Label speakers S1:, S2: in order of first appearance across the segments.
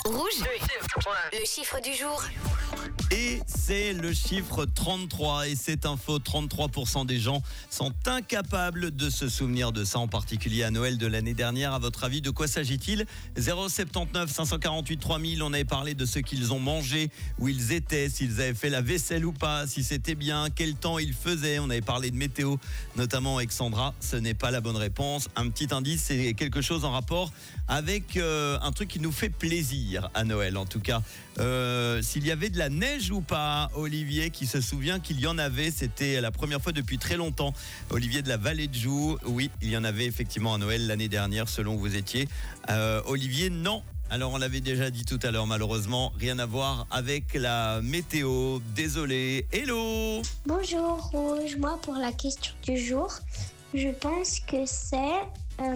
S1: Rouge, le chiffre du jour.
S2: Et c'est le chiffre 33 et cette info, 33% des gens sont incapables de se souvenir de ça, en particulier à Noël de l'année dernière. À votre avis, de quoi s'agit-il? 079 548 3000, on avait parlé de ce qu'ils ont mangé, où ils étaient, s'ils avaient fait la vaisselle ou pas, si c'était bien, quel temps il faisait. On avait parlé de météo, notamment avec Sandra. Ce n'est pas la bonne réponse. Un petit indice, c'est quelque chose en rapport avec un truc qui nous fait plaisir à Noël, en tout cas. S'il y avait de la neige ou pas, Olivier qui se souvient qu'il y en avait, c'était la première fois depuis très longtemps. Olivier de la Vallée de Joux, oui, il y en avait effectivement à Noël l'année dernière selon où vous étiez. Olivier, non. Alors on l'avait déjà dit tout à l'heure, malheureusement, rien à voir avec la météo. Désolé. Hello.
S3: Bonjour Rouge, moi pour la question du jour, je pense que c'est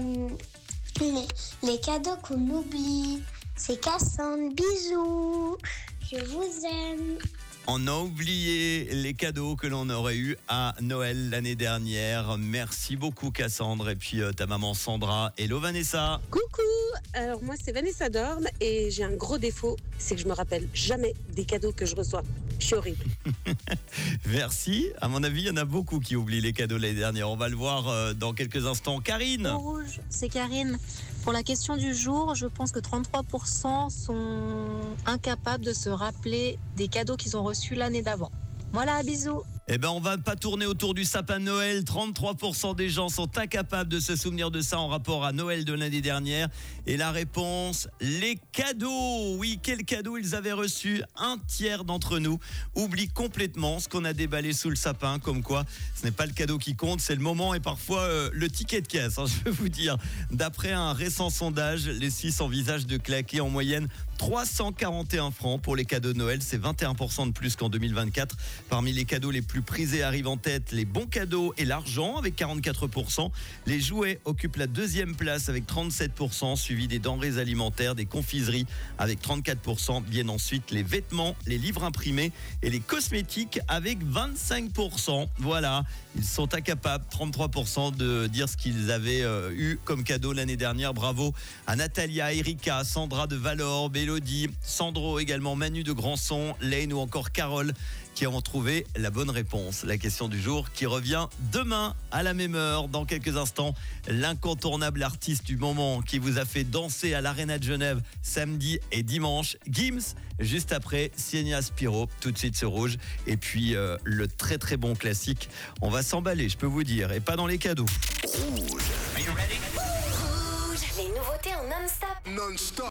S3: les cadeaux qu'on oublie. C'est Cassandre, bisous, je vous aime.
S2: On a oublié les cadeaux que l'on aurait eu à Noël l'année dernière. Merci beaucoup Cassandre. Et puis ta maman Sandra. Hello Vanessa.
S4: Coucou, alors moi c'est Vanessa Dorme et j'ai un gros défaut, c'est que je me rappelle jamais des cadeaux que je reçois. Je suis horrible.
S2: Merci. À mon avis, il y en a beaucoup qui oublient les cadeaux l'année dernière. On va le voir dans quelques instants. Karine.
S5: Rouge, c'est Karine. Pour la question du jour, je pense que 33% sont incapables de se rappeler des cadeaux qu'ils ont reçus l'année d'avant. Voilà, bisous.
S2: Eh ben, on va pas tourner autour du sapin de Noël. 33% des gens sont incapables de se souvenir de ça en rapport à Noël de l'année dernière. Et la réponse, les cadeaux. Oui, quels cadeaux ils avaient reçus? Un tiers d'entre nous oublie complètement ce qu'on a déballé sous le sapin. Comme quoi, ce n'est pas le cadeau qui compte, c'est le moment et parfois le ticket de caisse. Je peux vous dire, d'après un récent sondage, les Suisses envisagent de claquer en moyenne 341 francs pour les cadeaux de Noël. C'est 21% de plus qu'en 2024. Parmi les cadeaux les plus prisés arrivent en tête les bons cadeaux et l'argent avec 44%. Les jouets occupent la deuxième place avec 37%, suivi des denrées alimentaires, des confiseries avec 34%. Viennent ensuite les vêtements, les livres imprimés et les cosmétiques avec 25%. Voilà, ils sont incapables, 33%, de dire ce qu'ils avaient eu comme cadeau l'année dernière. Bravo à Natalia, Erika, Sandra de Valorbe, Elodie, Sandro également, Manu de Grandson, Lane ou encore Carole qui ont trouvé la bonne réponse. La question du jour qui revient demain à la même heure. Dans quelques instants, l'incontournable artiste du moment qui vous a fait danser à l'Arena de Genève samedi et dimanche, Gims. Juste après, Sienia Spiro, tout de suite sur Rouge. Et puis le très très bon classique. On va s'emballer, je peux vous dire, et pas dans les cadeaux.
S1: Rouge, les nouveautés en non-stop.
S6: Non-stop.